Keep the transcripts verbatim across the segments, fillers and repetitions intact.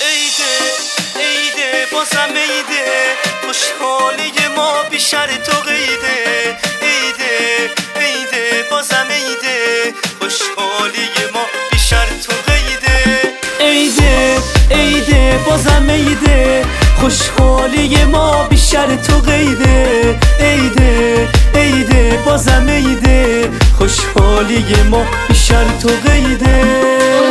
عیده عیده بازم عیده، خوشحالی ما بیشتر تو قیده. عیده عیده بازم عیده، خوشحالی ما بیشتر تو قیده. عیده عیده بازم عیده، خوشحالی ما بیشتر تو قیده. عیده عیده بازم عیده، خوشحالی ما بیشتر تو قیده.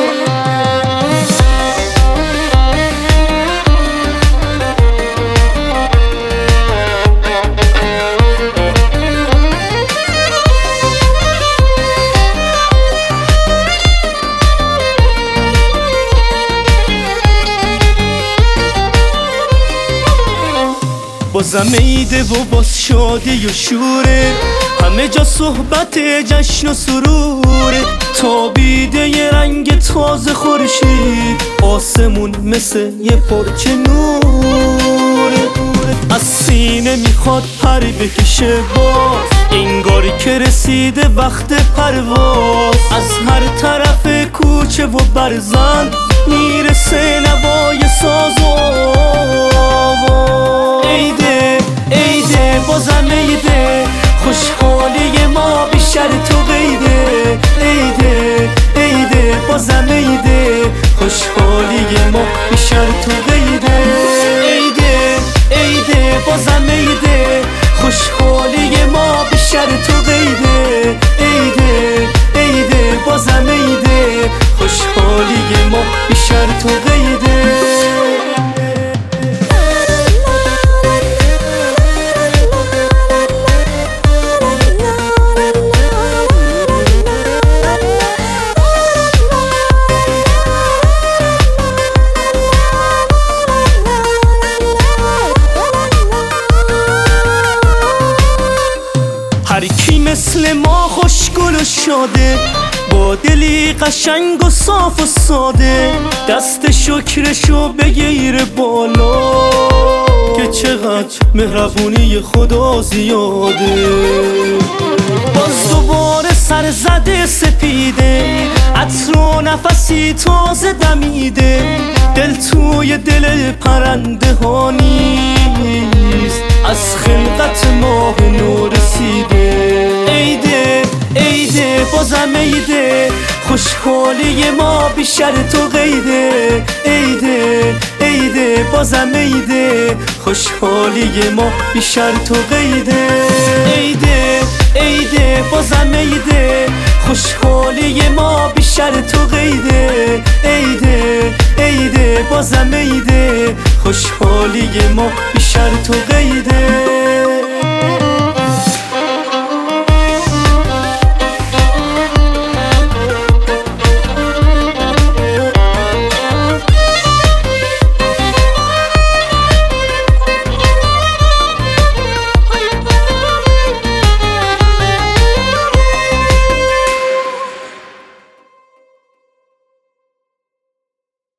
بازم عیده و باز شادی و شوره، همه جا صحبت جشن و سروره. تابیده یه رنگ تازه خورشید، آسمون مثل یه پرچه نوره. از سینه میخواد پر بکشه باز، انگاری که رسیده وقت پرواز. از هر طرف کوچه و برزن میرسه نوای ساز و آواز. عیده عیده بازم عیده، خوشحالی ما بیشتر تو قیده. عیده عیده بازم عیده، خوشحالی ما بیشتر تو قیده. عیده عیده بازم عیده، خوشحالی ما بیشتر تو قیده. عیده عیده بازم عیده، خوشحالی ما بیشتر تو قیده. هر کی مثل ما خوشگل و شاده، با دلی قشنگ و صاف و ساده، دست شکرشو بگیر بالا که چقدر مهربونی خدا زیاده. باز دوباره سر زده سپیده، عطر و نفسی تازه دمیده. دل توی دل پرنده ها نیست، از خلقت ماه نو رسیده. عیده عیده بازم عیده، خوشحالی ما بیشتر تو قیده. عیده عیده بازم عیده، خوشحالی ما بیشتر تو قیده. عیده عیده بازم عیده، خوشحالی ما بیشتر تو قیده. عیده عیده بازم عیده، خوشحالی ما بیشتر تو قیده.